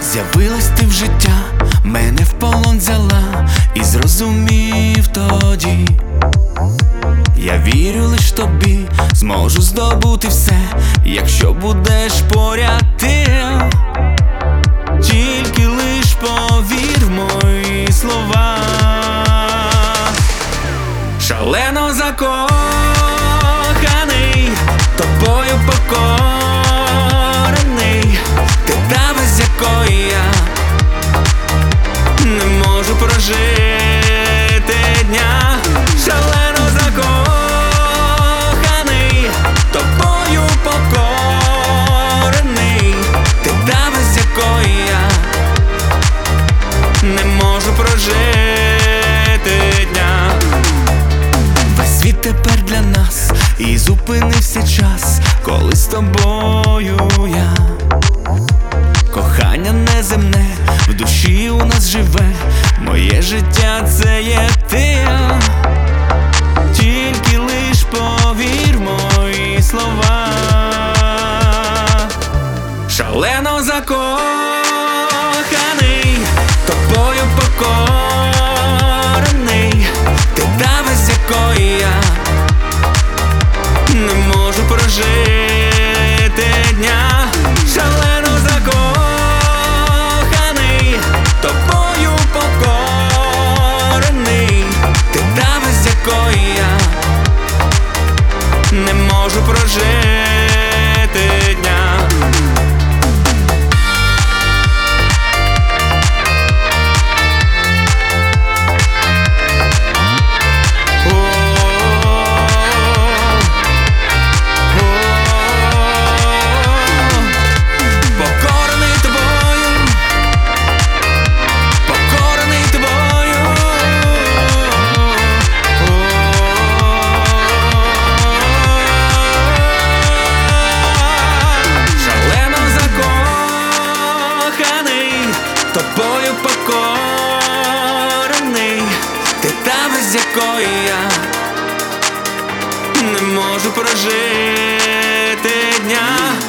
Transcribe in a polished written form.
З'явилась ти в життя, мене в полон взяла, і зрозумів тоді, я вірю лиш тобі, зможу здобути все, якщо будеш поряд ти. Тільки лиш повір в мої слова. Шалено закоханий, тобою покорений, ти та, без якої я не можу прожити дня. Шалено закоханий, тобою покорений, ти та, без якої я не можу прожити дня. Весь світ тепер для нас, і зупинився час, коли з тобою я. Кохання неземне в душі у нас живе, моє життя це є ти. Тільки лиш повір в мої слова. Шалено закоханий, тобою покорений, ти та, без якої я не можу прожити дня. Шалено закоханий, тобою покорений, ти та, без якої я не можу прожити дня. Тобою покорений, ти та, без якої я не можу прожити дня.